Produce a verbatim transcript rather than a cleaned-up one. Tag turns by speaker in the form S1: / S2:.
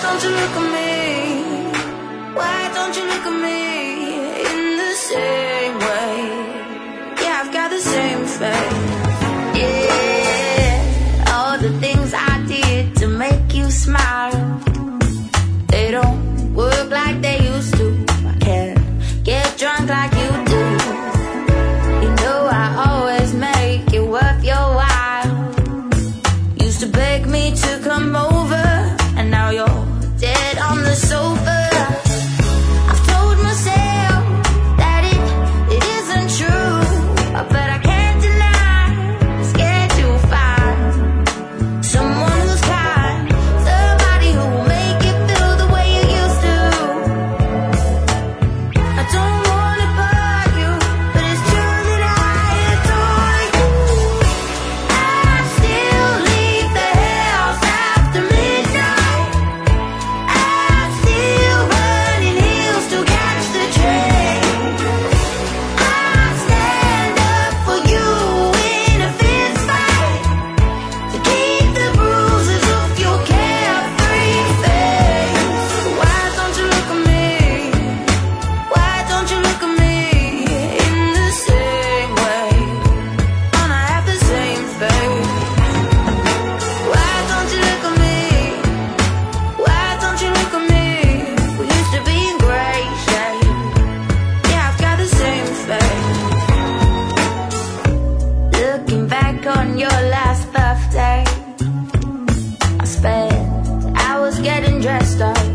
S1: don't you look at me? Why don't you look at me in the same way? Yeah, I've got the same face. Yeah, all the things I did to make you smile, they don't work like they used to. I can't get drunk like you do. You know I always make it worth your while. Used to beg me to come over, and now you're dead on the sofa. I've told myself that it, it isn't true, but I can't deny, scared to find someone who's kind, somebody who will make it feel the way you used to. I don't wanna bug you, but it's true that I adore you. I still leave the house after midnight. I'm still running hills to catch the train. I stand up for you in a fist fight to keep the bruises off your carefree face. Why don't you look at me? Why don't you look at me in the same way? Don't I have the same face? Why don't you look at me? Why don't you look at me? We used to be in great shape. Yeah, I've got the same face. Looking back on your last birthday, I spent hours getting dressed up